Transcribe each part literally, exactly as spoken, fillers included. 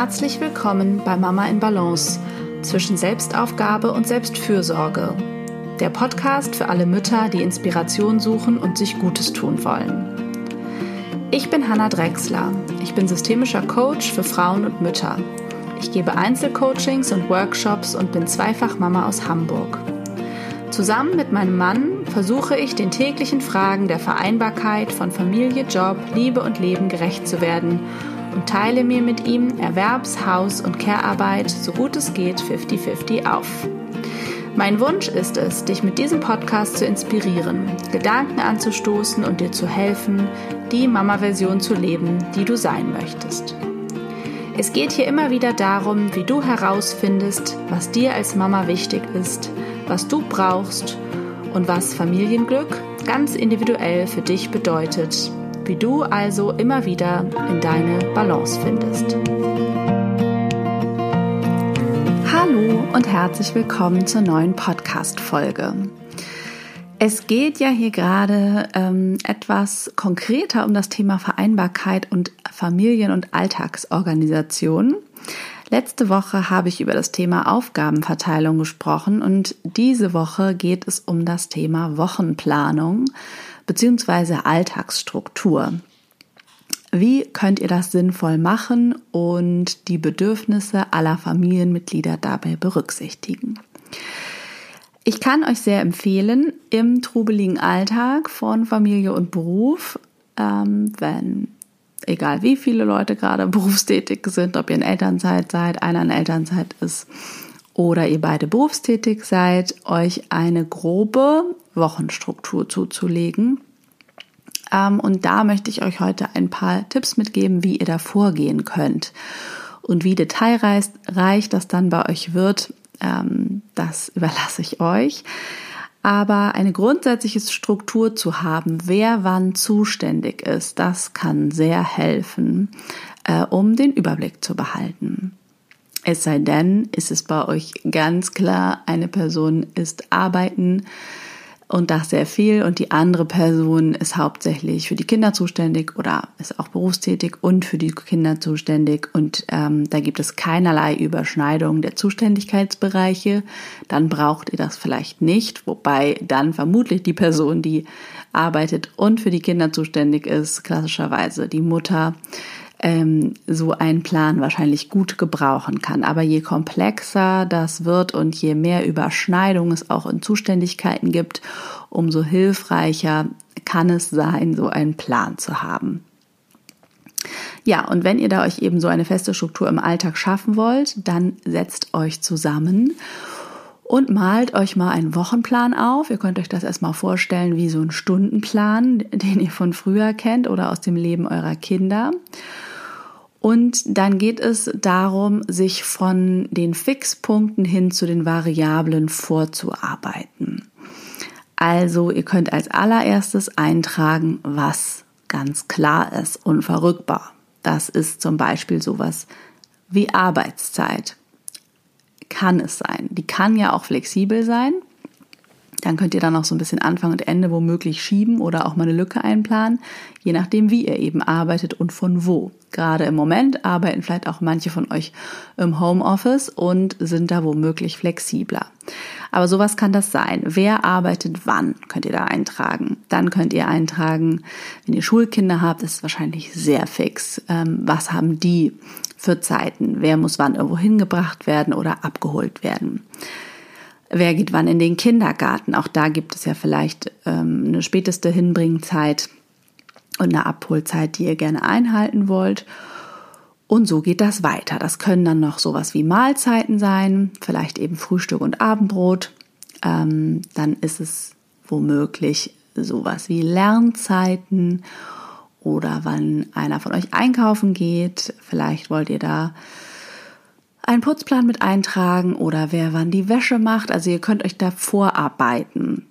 Herzlich willkommen bei Mama in Balance zwischen Selbstaufgabe und Selbstfürsorge. Der Podcast für alle Mütter, die Inspiration suchen und sich Gutes tun wollen. Ich bin Hanna Drechsler. Ich bin systemischer Coach für Frauen und Mütter. Ich gebe Einzelcoachings und Workshops und bin zweifach Mama aus Hamburg. Zusammen mit meinem Mann versuche ich, den täglichen Fragen der Vereinbarkeit von Familie, Job, Liebe und Leben gerecht zu werden und teile mir mit ihm Erwerbs-, Haus- und Care-Arbeit so gut es geht fifty fifty auf. Mein Wunsch ist es, dich mit diesem Podcast zu inspirieren, Gedanken anzustoßen und dir zu helfen, die Mama-Version zu leben, die du sein möchtest. Es geht hier immer wieder darum, wie du herausfindest, was dir als Mama wichtig ist, was du brauchst und was Familienglück ganz individuell für dich bedeutet, wie du also immer wieder in deine Balance findest. Hallo und herzlich willkommen zur neuen Podcast-Folge. Es geht ja hier gerade ähm, etwas konkreter um das Thema Vereinbarkeit und Familien- und Alltagsorganisation. Letzte Woche habe ich über das Thema Aufgabenverteilung gesprochen und diese Woche geht es um das Thema Wochenplanung bzw. Alltagsstruktur. Wie könnt ihr das sinnvoll machen und die Bedürfnisse aller Familienmitglieder dabei berücksichtigen? Ich kann euch sehr empfehlen, im trubeligen Alltag von Familie und Beruf, ähm, wenn, egal wie viele Leute gerade berufstätig sind, ob ihr in Elternzeit seid, einer in Elternzeit ist oder ihr beide berufstätig seid, euch eine grobe Wochenstruktur zuzulegen. Ähm, und da möchte ich euch heute ein paar Tipps mitgeben, wie ihr da vorgehen könnt. Und wie detailreich das dann bei euch wird, ähm, das überlasse ich euch. Aber eine grundsätzliche Struktur zu haben, wer wann zuständig ist, das kann sehr helfen, äh, um den Überblick zu behalten. Es sei denn, ist es bei euch ganz klar, eine Person ist arbeiten und das sehr viel und die andere Person ist hauptsächlich für die Kinder zuständig oder ist auch berufstätig und für die Kinder zuständig und ähm, da gibt es keinerlei Überschneidung der Zuständigkeitsbereiche, dann braucht ihr das vielleicht nicht, wobei dann vermutlich die Person, die arbeitet und für die Kinder zuständig ist, klassischerweise die Mutter, ähm, so einen Plan wahrscheinlich gut gebrauchen kann. Aber je komplexer das wird und je mehr Überschneidung es auch in Zuständigkeiten gibt, umso hilfreicher kann es sein, so einen Plan zu haben. Ja, und wenn ihr da euch eben so eine feste Struktur im Alltag schaffen wollt, dann setzt euch zusammen und malt euch mal einen Wochenplan auf. Ihr könnt euch das erstmal vorstellen wie so ein Stundenplan, den ihr von früher kennt oder aus dem Leben eurer Kinder. Und dann geht es darum, sich von den Fixpunkten hin zu den Variablen vorzuarbeiten. Also ihr könnt als allererstes eintragen, was ganz klar ist, unverrückbar. Das ist zum Beispiel sowas wie Arbeitszeit. Kann es sein. Die kann ja auch flexibel sein. Dann könnt ihr dann noch so ein bisschen Anfang und Ende womöglich schieben oder auch mal eine Lücke einplanen, je nachdem, wie ihr eben arbeitet und von wo. Gerade im Moment arbeiten vielleicht auch manche von euch im Homeoffice und sind da womöglich flexibler. Aber sowas kann das sein. Wer arbeitet wann, könnt ihr da eintragen. Dann könnt ihr eintragen, wenn ihr Schulkinder habt, ist es wahrscheinlich sehr fix. Ähm, was haben die für Zeiten? Wer muss wann irgendwo hingebracht werden oder abgeholt werden? Wer geht wann in den Kindergarten? Auch da gibt es ja vielleicht ähm, eine späteste Hinbringzeit und eine Abholzeit, die ihr gerne einhalten wollt. Und so geht das weiter. Das können dann noch sowas wie Mahlzeiten sein, vielleicht eben Frühstück und Abendbrot. Ähm, dann ist es womöglich sowas wie Lernzeiten oder wann einer von euch einkaufen geht. Vielleicht wollt ihr da einen Putzplan mit eintragen oder wer wann die Wäsche macht. Also ihr könnt euch da vorarbeiten.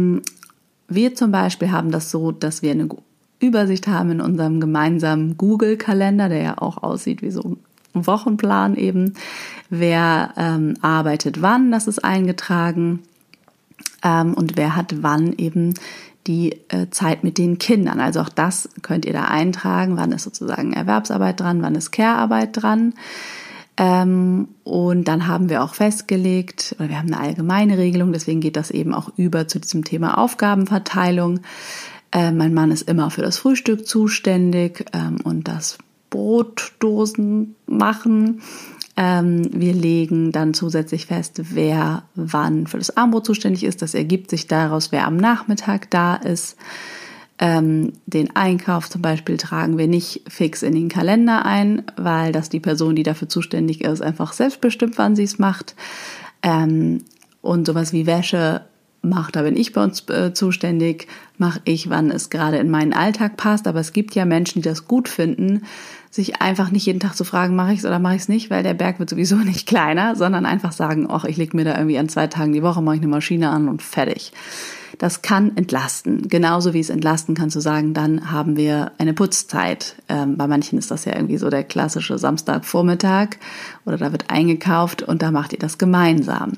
Wir zum Beispiel haben das so, dass wir eine Übersicht haben in unserem gemeinsamen Google-Kalender, der ja auch aussieht wie so ein Wochenplan eben. Wer ähm, arbeitet wann, das ist eingetragen. Ähm, und wer hat wann eben die äh, Zeit mit den Kindern. Also auch das könnt ihr da eintragen, wann ist sozusagen Erwerbsarbeit dran, wann ist Care-Arbeit dran. Ähm, und dann haben wir auch festgelegt, oder wir haben eine allgemeine Regelung, deswegen geht das eben auch über zu diesem Thema Aufgabenverteilung. Äh, mein Mann ist immer für das Frühstück zuständig ähm, und das Brotdosen machen. Ähm, wir legen dann zusätzlich fest, wer wann für das Abendbrot zuständig ist. Das ergibt sich daraus, wer am Nachmittag da ist. Ähm, den Einkauf zum Beispiel tragen wir nicht fix in den Kalender ein, weil das die Person, die dafür zuständig ist, einfach selbstbestimmt, wann sie es macht. Ähm, und sowas wie Wäsche macht, da bin ich bei uns äh, zuständig, mache ich, wann es gerade in meinen Alltag passt. Aber es gibt ja Menschen, die das gut finden, sich einfach nicht jeden Tag zu fragen, mache ich es oder mache ich es nicht, weil der Berg wird sowieso nicht kleiner, sondern einfach sagen, ach, ich lege mir da irgendwie an zwei Tagen die Woche, mache ich eine Maschine an und fertig. Das kann entlasten. Genauso wie es entlasten kann zu sagen, dann haben wir eine Putzzeit. Ähm, bei manchen ist das ja irgendwie so der klassische Samstagvormittag oder da wird eingekauft und da macht ihr das gemeinsam.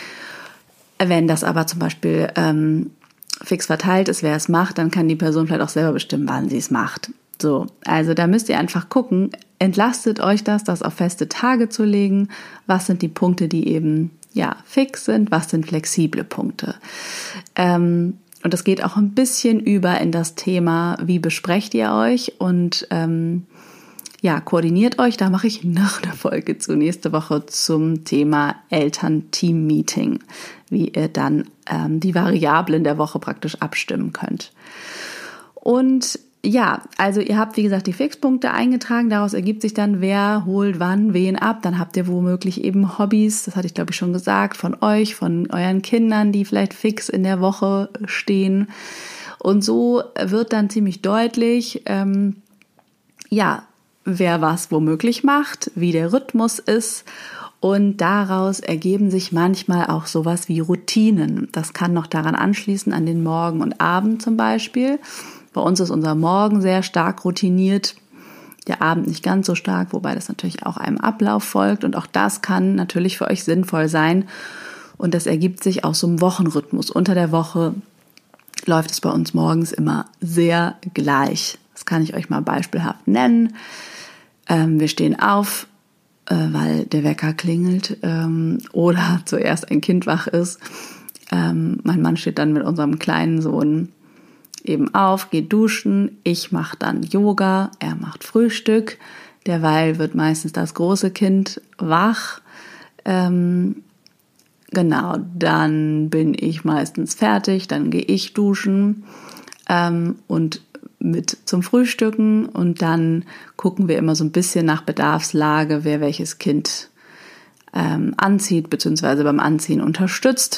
Wenn das aber zum Beispiel ähm, fix verteilt ist, wer es macht, dann kann die Person vielleicht auch selber bestimmen, wann sie es macht. So, also da müsst ihr einfach gucken, entlastet euch das, das auf feste Tage zu legen. Was sind die Punkte, die eben ja fix sind? Was sind flexible Punkte? Ähm, und das geht auch ein bisschen über in das Thema, wie besprecht ihr euch und ähm, ja, koordiniert euch. Da mache ich noch eine Folge zu nächste Woche zum Thema Eltern-Team-Meeting, wie ihr dann ähm, die Variablen der Woche praktisch abstimmen könnt. Und ja, also ihr habt, wie gesagt, die Fixpunkte eingetragen. Daraus ergibt sich dann, wer holt wann wen ab. Dann habt ihr womöglich eben Hobbys, das hatte ich glaube ich schon gesagt, von euch, von euren Kindern, die vielleicht fix in der Woche stehen. Und so wird dann ziemlich deutlich, ähm, ja, wer was womöglich macht, wie der Rhythmus ist. Und daraus ergeben sich manchmal auch sowas wie Routinen. Das kann noch daran anschließen, an den Morgen und Abend zum Beispiel. Bei uns ist unser Morgen sehr stark routiniert, der Abend nicht ganz so stark, wobei das natürlich auch einem Ablauf folgt. Und auch das kann natürlich für euch sinnvoll sein. Und das ergibt sich aus so einem Wochenrhythmus. Unter der Woche läuft es bei uns morgens immer sehr gleich. Das kann ich euch mal beispielhaft nennen. Ähm, wir stehen auf, äh, weil der Wecker klingelt ähm, oder zuerst ein Kind wach ist. Ähm, mein Mann steht dann mit unserem kleinen Sohn eben auf, geht duschen, ich mache dann Yoga, er macht Frühstück, derweil wird meistens das große Kind wach, ähm, genau, dann bin ich meistens fertig, dann gehe ich duschen ähm, und mit zum Frühstücken und dann gucken wir immer so ein bisschen nach Bedarfslage, wer welches Kind ähm, anzieht, beziehungsweise beim Anziehen unterstützt.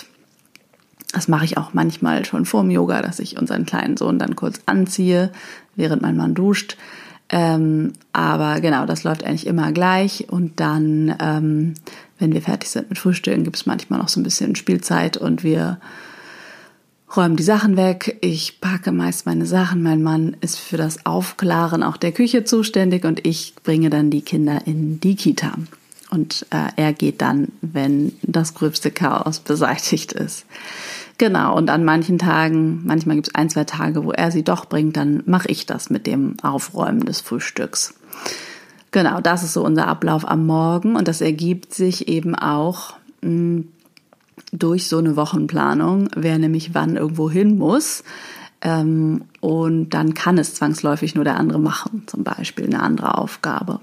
Das mache ich auch manchmal schon vor dem Yoga, dass ich unseren kleinen Sohn dann kurz anziehe, während mein Mann duscht. Ähm, aber genau, das läuft eigentlich immer gleich. Und dann, ähm, wenn wir fertig sind mit Frühstücken, gibt es manchmal noch so ein bisschen Spielzeit und wir räumen die Sachen weg. Ich packe meist meine Sachen. Mein Mann ist für das Aufklaren auch der Küche zuständig und ich bringe dann die Kinder in die Kita. Und äh, er geht dann, wenn das gröbste Chaos beseitigt ist. Genau, und an manchen Tagen, manchmal gibt es ein, zwei Tage, wo er sie doch bringt, dann mache ich das mit dem Aufräumen des Frühstücks. Genau, das ist so unser Ablauf am Morgen und das ergibt sich eben auch mh, durch so eine Wochenplanung, wer nämlich wann irgendwo hin muss. Ähm, und dann kann es zwangsläufig nur der andere machen, zum Beispiel eine andere Aufgabe.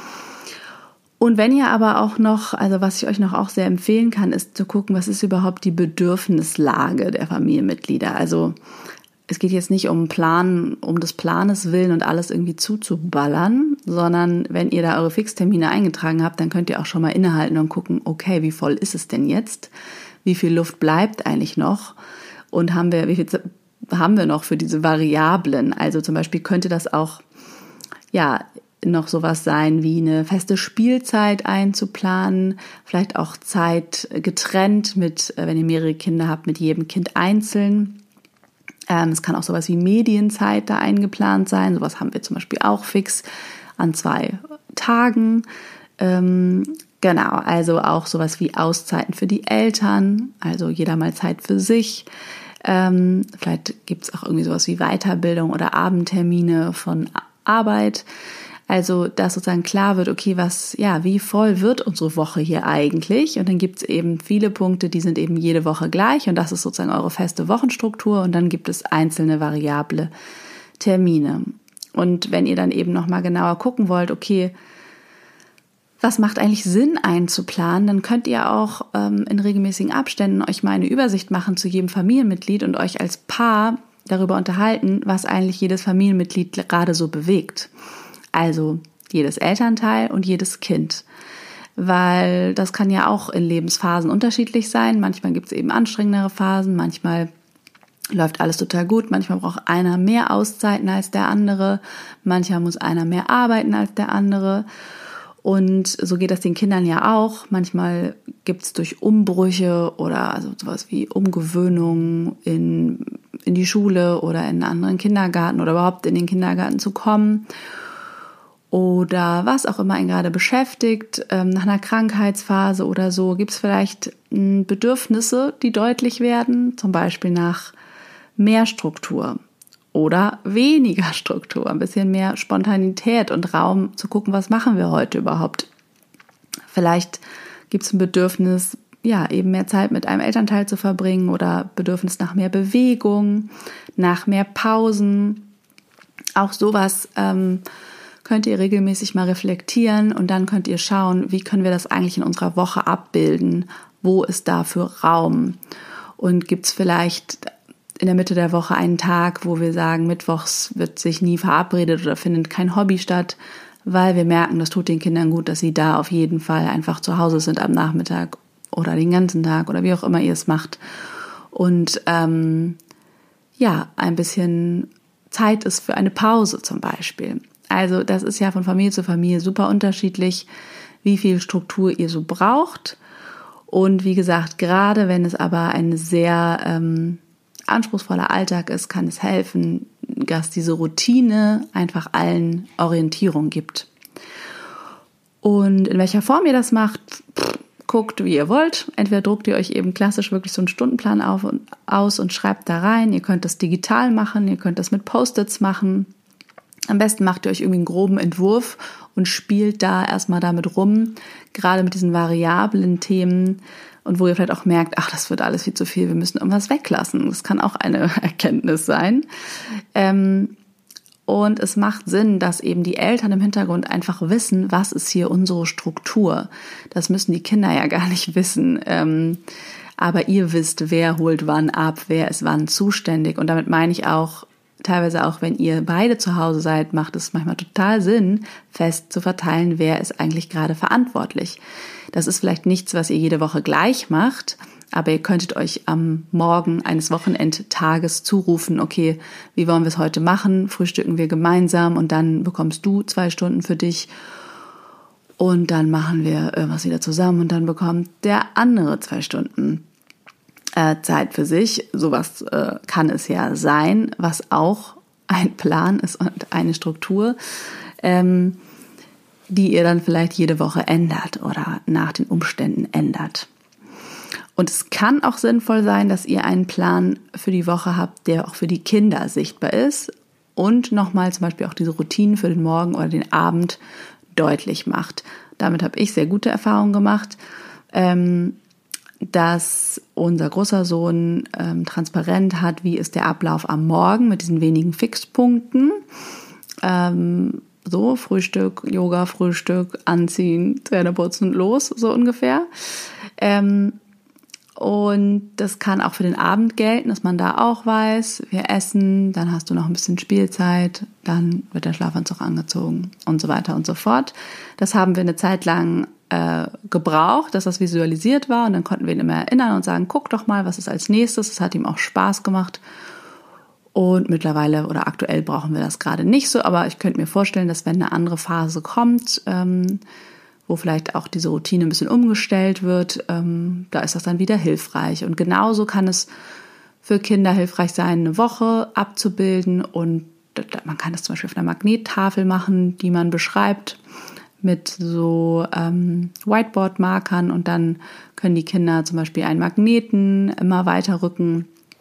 Und wenn ihr aber auch noch, also was ich euch noch auch sehr empfehlen kann, ist zu gucken, was ist überhaupt die Bedürfnislage der Familienmitglieder. Also es geht jetzt nicht um Plan, um des Planes willen und alles irgendwie zuzuballern, sondern wenn ihr da eure Fixtermine eingetragen habt, dann könnt ihr auch schon mal innehalten und gucken, okay, wie voll ist es denn jetzt? Wie viel Luft bleibt eigentlich noch? Und haben wir, wie viel haben wir noch für diese Variablen? Also zum Beispiel könnte das auch, ja, noch sowas sein wie eine feste Spielzeit einzuplanen, vielleicht auch Zeit getrennt mit, wenn ihr mehrere Kinder habt, mit jedem Kind einzeln. Ähm, es kann auch sowas wie Medienzeit da eingeplant sein. Sowas haben wir zum Beispiel auch fix an zwei Tagen. Ähm, genau, also auch sowas wie Auszeiten für die Eltern, also jeder mal Zeit für sich. Ähm, vielleicht gibt es auch irgendwie sowas wie Weiterbildung oder Abendtermine von Arbeit. Also, dass sozusagen klar wird, okay, was, ja, wie voll wird unsere Woche hier eigentlich? Und dann gibt es eben viele Punkte, die sind eben jede Woche gleich und das ist sozusagen eure feste Wochenstruktur und dann gibt es einzelne variable Termine. Und wenn ihr dann eben nochmal genauer gucken wollt, okay, was macht eigentlich Sinn einzuplanen, dann könnt ihr auch ähm, in regelmäßigen Abständen euch mal eine Übersicht machen zu jedem Familienmitglied und euch als Paar darüber unterhalten, was eigentlich jedes Familienmitglied gerade so bewegt. Also jedes Elternteil und jedes Kind. Weil das kann ja auch in Lebensphasen unterschiedlich sein. Manchmal gibt es eben anstrengendere Phasen, manchmal läuft alles total gut, manchmal braucht einer mehr Auszeiten als der andere, manchmal muss einer mehr arbeiten als der andere. Und so geht das den Kindern ja auch. Manchmal gibt es durch Umbrüche oder also sowas wie Umgewöhnung in, in die Schule oder in einen anderen Kindergarten oder überhaupt in den Kindergarten zu kommen. Oder was auch immer ihn gerade beschäftigt, ähm, nach einer Krankheitsphase oder so, gibt es vielleicht ähm, Bedürfnisse, die deutlich werden, zum Beispiel nach mehr Struktur oder weniger Struktur, ein bisschen mehr Spontanität und Raum zu gucken, was machen wir heute überhaupt. Vielleicht gibt es ein Bedürfnis, ja, eben mehr Zeit mit einem Elternteil zu verbringen oder Bedürfnis nach mehr Bewegung, nach mehr Pausen. Auch sowas ähm, könnt ihr regelmäßig mal reflektieren und dann könnt ihr schauen, wie können wir das eigentlich in unserer Woche abbilden, wo ist dafür Raum und gibt es vielleicht in der Mitte der Woche einen Tag, wo wir sagen, mittwochs wird sich nie verabredet oder findet kein Hobby statt, weil wir merken, das tut den Kindern gut, dass sie da auf jeden Fall einfach zu Hause sind am Nachmittag oder den ganzen Tag oder wie auch immer ihr es macht und ähm, ja, ein bisschen Zeit ist für eine Pause zum Beispiel. Also das ist ja von Familie zu Familie super unterschiedlich, wie viel Struktur ihr so braucht. Und wie gesagt, gerade wenn es aber ein sehr ähm, anspruchsvoller Alltag ist, kann es helfen, dass diese Routine einfach allen Orientierung gibt. Und in welcher Form ihr das macht, pff, guckt, wie ihr wollt. Entweder druckt ihr euch eben klassisch wirklich so einen Stundenplan auf und, aus und schreibt da rein. Ihr könnt das digital machen, ihr könnt das mit Post-its machen. Am besten macht ihr euch irgendwie einen groben Entwurf und spielt da erstmal damit rum, gerade mit diesen variablen Themen und wo ihr vielleicht auch merkt, ach, das wird alles viel zu viel, wir müssen irgendwas weglassen. Das kann auch eine Erkenntnis sein. Ähm, und es macht Sinn, dass eben die Eltern im Hintergrund einfach wissen, was ist hier unsere Struktur. Das müssen die Kinder ja gar nicht wissen. Ähm, aber ihr wisst, wer holt wann ab, wer ist wann zuständig. Und damit meine ich auch, teilweise auch, wenn ihr beide zu Hause seid, macht es manchmal total Sinn, fest zu verteilen, wer ist eigentlich gerade verantwortlich. Das ist vielleicht nichts, was ihr jede Woche gleich macht, aber ihr könntet euch am Morgen eines Wochenendtages zurufen, okay, wie wollen wir es heute machen? Frühstücken wir gemeinsam und dann bekommst du zwei Stunden für dich und dann machen wir irgendwas wieder zusammen und dann bekommt der andere zwei Stunden Zeit für sich. Sowas äh, kann es ja sein, was auch ein Plan ist und eine Struktur, ähm, die ihr dann vielleicht jede Woche ändert oder nach den Umständen ändert. Und es kann auch sinnvoll sein, dass ihr einen Plan für die Woche habt, der auch für die Kinder sichtbar ist und nochmal zum Beispiel auch diese Routinen für den Morgen oder den Abend deutlich macht. Damit habe ich sehr gute Erfahrungen gemacht. Ähm, dass unser großer Sohn ähm, transparent hat, wie ist der Ablauf am Morgen mit diesen wenigen Fixpunkten. Ähm, so, Frühstück, Yoga, Frühstück, Anziehen, Zähne putzen, los, so ungefähr. Ähm, und das kann auch für den Abend gelten, dass man da auch weiß, wir essen, dann hast du noch ein bisschen Spielzeit, dann wird der Schlafanzug angezogen und so weiter und so fort. Das haben wir eine Zeit lang äh, gebraucht, dass das visualisiert war und dann konnten wir ihn immer erinnern und sagen, guck doch mal, was ist als nächstes. Das hat ihm auch Spaß gemacht und mittlerweile oder aktuell brauchen wir das gerade nicht so, aber ich könnte mir vorstellen, dass wenn eine andere Phase kommt, ähm, wo vielleicht auch diese Routine ein bisschen umgestellt wird, ähm, da ist das dann wieder hilfreich. Und genauso kann es für Kinder hilfreich sein, eine Woche abzubilden und man kann das zum Beispiel auf einer Magnettafel machen, die man beschreibt mit so ähm, Whiteboard-Markern und dann können die Kinder zum Beispiel einen Magneten immer weiter rücken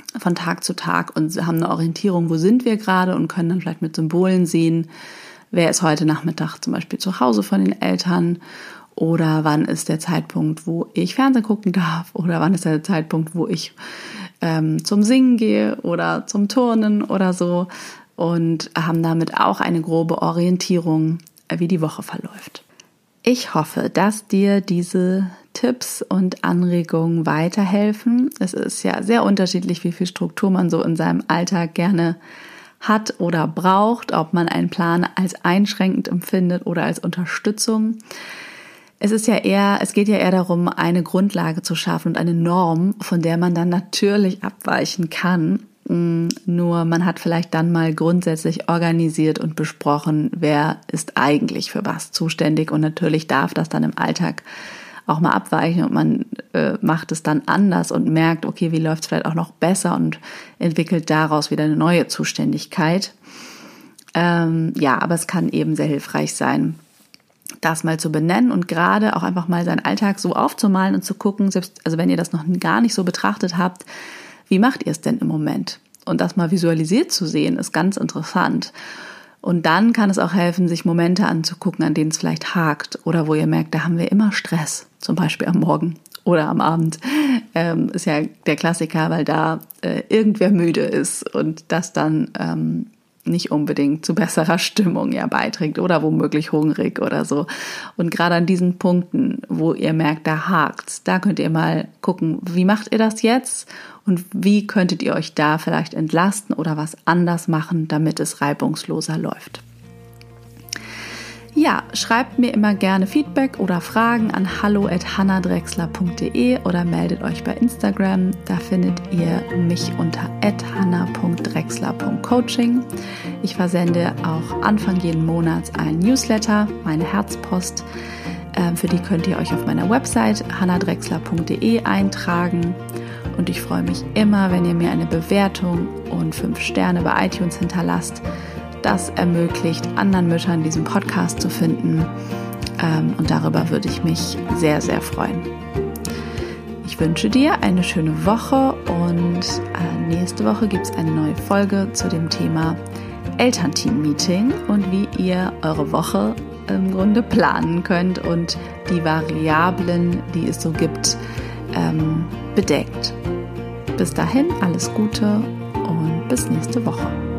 von Tag zu Tag und haben eine Orientierung, wo sind wir gerade und können dann vielleicht mit Symbolen sehen, wer ist heute Nachmittag zum Beispiel zu Hause von den Eltern oder wann ist der Zeitpunkt, wo ich Fernsehen gucken darf oder wann ist der Zeitpunkt, wo ich ähm, zum Singen gehe oder zum Turnen oder so und haben damit auch eine grobe Orientierung, wie die Woche verläuft. Ich hoffe, dass dir diese Tipps und Anregungen weiterhelfen. Es ist ja sehr unterschiedlich, wie viel Struktur man so in seinem Alltag gerne hat oder braucht, ob man einen Plan als einschränkend empfindet oder als Unterstützung. Es ist ja eher, es geht ja eher darum, eine Grundlage zu schaffen und eine Norm, von der man dann natürlich abweichen kann. Nur man hat vielleicht dann mal grundsätzlich organisiert und besprochen, wer ist eigentlich für was zuständig und natürlich darf das dann im Alltag auch mal abweichen und man äh, macht es dann anders und merkt, okay, wie läuft es vielleicht auch noch besser und entwickelt daraus wieder eine neue Zuständigkeit. Ähm, ja, aber es kann eben sehr hilfreich sein, das mal zu benennen und gerade auch einfach mal seinen Alltag so aufzumalen und zu gucken, selbst, also wenn ihr das noch gar nicht so betrachtet habt, wie macht ihr es denn im Moment? Und das mal visualisiert zu sehen, ist ganz interessant. Und dann kann es auch helfen, sich Momente anzugucken, an denen es vielleicht hakt oder wo ihr merkt, da haben wir immer Stress, zum Beispiel am Morgen oder am Abend. Ähm, ist ja der Klassiker, weil da äh, irgendwer müde ist und das dann ähm, nicht unbedingt zu besserer Stimmung ja beiträgt oder womöglich hungrig oder so. Und gerade an diesen Punkten, wo ihr merkt, da hakt's, da könnt ihr mal gucken, wie macht ihr das jetzt und wie könntet ihr euch da vielleicht entlasten oder was anders machen, damit es reibungsloser läuft. Ja, schreibt mir immer gerne Feedback oder Fragen an hallo at hanna drechsler punkt de oder meldet euch bei Instagram. Da findet ihr mich unter at hanna punkt drechsler punkt coaching. Ich versende auch Anfang jeden Monats einen Newsletter, meine Herzpost. Für die könnt ihr euch auf meiner Website hanna drechsler punkt de eintragen. Und ich freue mich immer, wenn ihr mir eine Bewertung und fünf Sterne bei iTunes hinterlasst. Das ermöglicht anderen Müttern, diesen Podcast zu finden. Und darüber würde ich mich sehr, sehr freuen. Ich wünsche dir eine schöne Woche und nächste Woche gibt es eine neue Folge zu dem Thema Elternteam-Meeting und wie ihr eure Woche im Grunde planen könnt und die Variablen, die es so gibt, bedenkt. Bis dahin alles Gute und bis nächste Woche.